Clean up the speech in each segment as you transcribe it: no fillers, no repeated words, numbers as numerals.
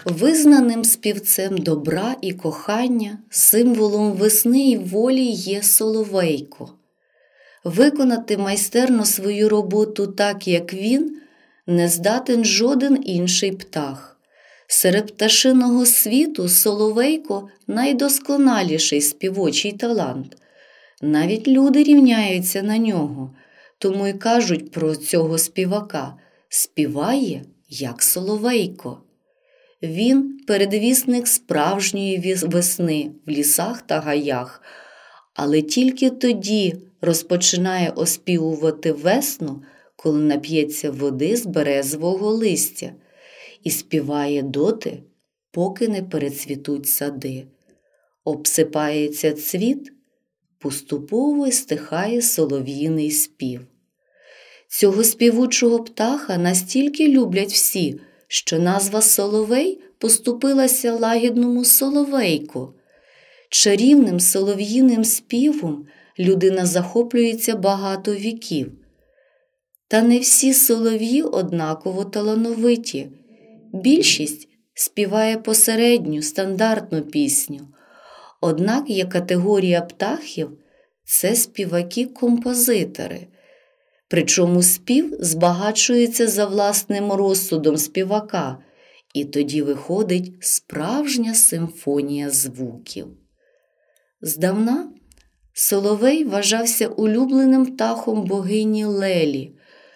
Визнаним співцем добра і кохання, символом весни і волі є соловейко. Виконати майстерно свою роботу так, як він, не здатен жоден інший птах. Серед пташиного світу соловейко – найдосконаліший співочий талант. Навіть люди рівняються на нього, тому й кажуть про цього співака – співає, як соловейко. Він – передвісник справжньої весни в лісах та гаях, але тільки тоді розпочинає оспівувати весну, коли нап'ється води з березового листя, і співає доти, поки не перецвітуть сади. Обсипається цвіт, поступово стихає солов'їний спів. Цього співучого птаха настільки люблять всі, що назва «соловей» поступилася лагідному «соловейко». Чарівним солов'їним співом людина захоплюється багато віків. Та не всі солов'ї однаково талановиті. Більшість співає посередню, стандартну пісню. Однак є категорія птахів – це співаки-композитори. Причому спів збагачується за власним розсудом співака, і тоді виходить справжня симфонія звуків. Здавна соловей вважався улюбленим птахом богині Лелі.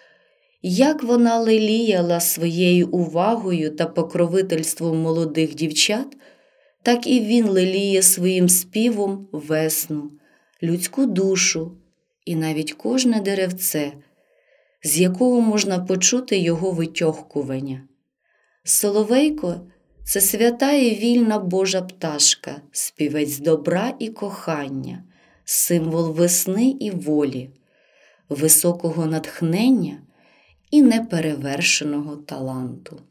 Як вона леліяла своєю увагою та покровительством молодих дівчат, так і він леліє своїм співом весну, людську душу і навіть кожне деревце, з якого можна почути його витьохкування. Соловейко – це свята і вільна Божа пташка, співець добра і кохання, символ весни і волі, високого натхнення і неперевершеного таланту.